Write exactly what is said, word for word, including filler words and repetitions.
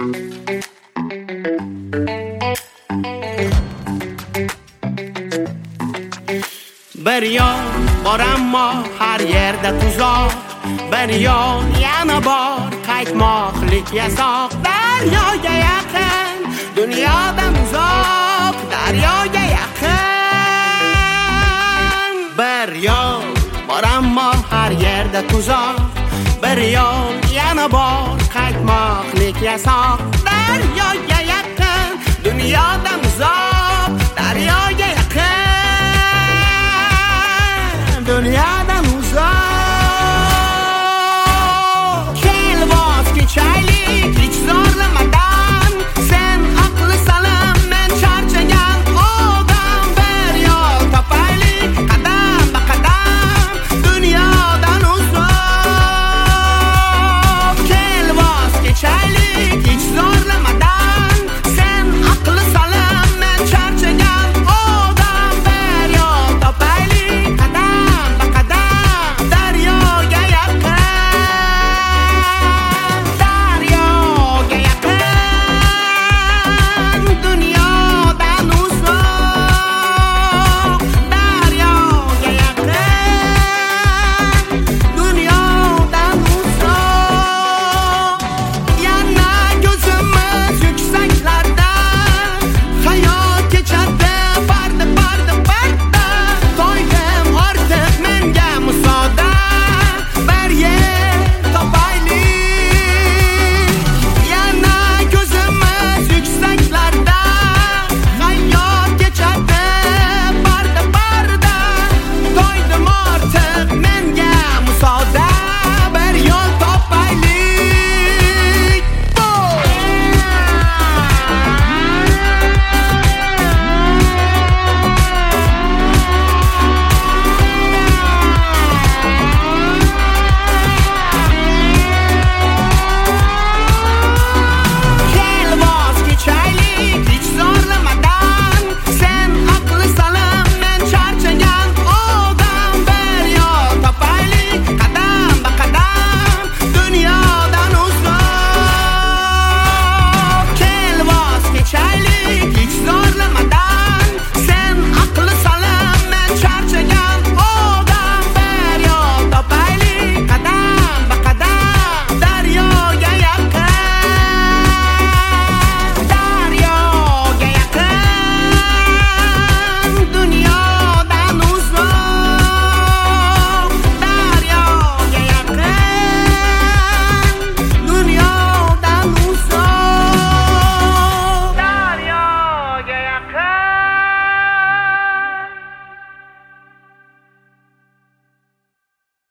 Bir yo'l bor ammo har yerda tuzoq. Bir yo'l yana bor, qaytmoqlik yasoq. Daryoga yaqin, dunyodan uzoq. Daryoga yaqin. Bir yo'l bor ammo har yerda tuzoq. Bir yo'l yana bor, qaytmoqlik yasoq. Daryoga yaqin, dunyodan uzoq. Daryoga